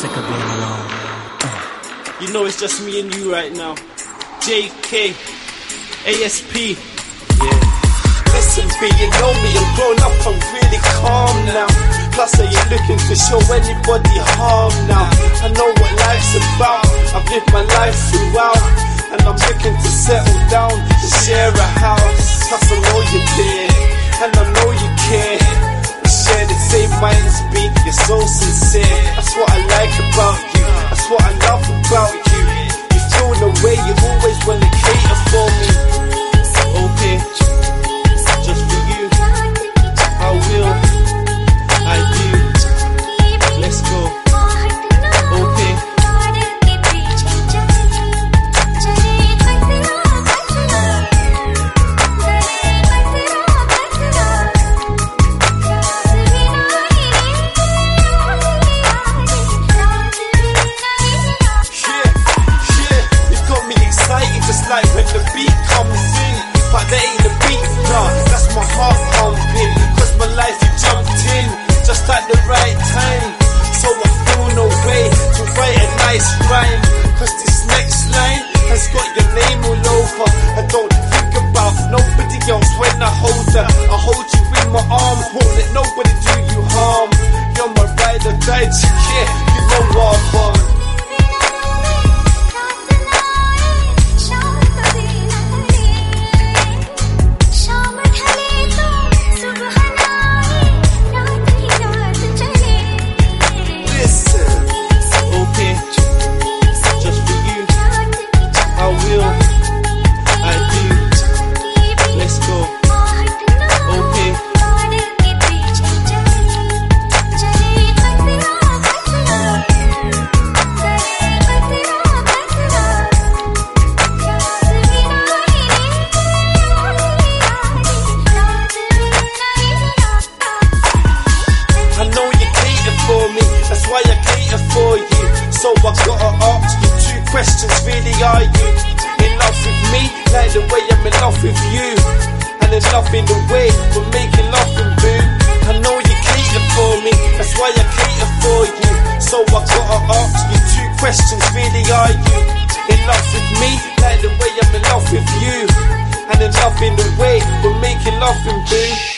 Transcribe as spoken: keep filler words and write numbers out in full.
sick of being alone. You know it's just me and you right now. J K, A S P. Yeah. Listen, B, you know me, I'm grown up, I'm really calm now. Plus I ain't looking to show anybody harm now. I know what life's about, I've lived my life throughout, and I'm looking to settle down, to share a house. Plus I know you're there, and I know you care. We share the same minds, B, you're so sincere. That's what I like about you, that's what I love about you. You feel the way you always wanna cater for me. Okay, just for you, I will, I do. Let's go. Okay. Like when the beat comes in, but there ain't the beat, nah, that's my heart pumping. Cause my life you jumped in, just at the right time. So I feel no way to write a nice rhyme. Cause this next line has got your name all over. I don't think about nobody else when I hold her. I hold you in my arms, won't let nobody do you harm. You're my ride or die, yeah, you know what I'm on. That's why I cater for you. So I gotta ask you two questions, really, are you in love with me, like the way I'm in love with you? And in love in the way we're making love and boo. I know you cater for me, that's why I cater for you.